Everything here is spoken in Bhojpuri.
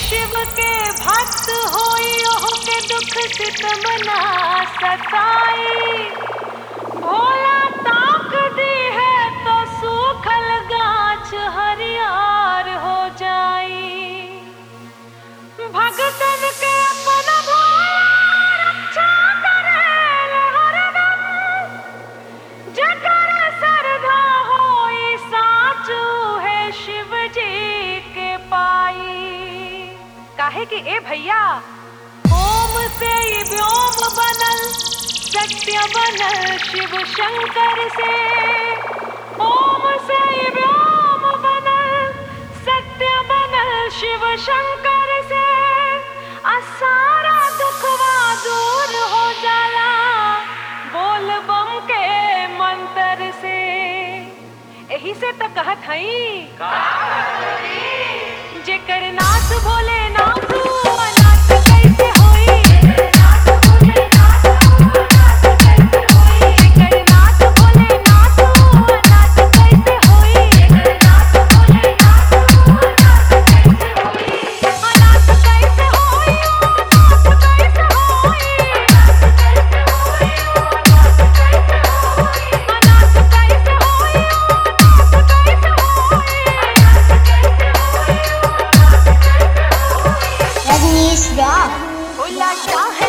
शिव के भक्त होई ओह के दुख सितम ना सताई। भोला ताक दी है तो सूखल गाछ हरियार हो जाई। भगतन के अपन भोला रक्षा करेल हरदम। जकर श्रद्धा होई साचू है शिव जी के पाई। काहे कि ए भैया ओम से ही व्योम बनल सत्य बनल शिव शंकर से। ओम से ही व्योम बनल सत्य बनल शिव शंकर से। सारा दुखवा दूर हो जाला बोल बम के मंत्र से। यही से तो कहत हई जेकर नाथ भोले नाथ अनाथ कैसे होई। जेकर नाथ भोले नाथ अनाथ कैसे होई। अनाथ कैसे होई अनाथ कैसे होई। अनाथ कैसे होई अनाथ कैसे होई। रजनीश रॉक। भोला चाहे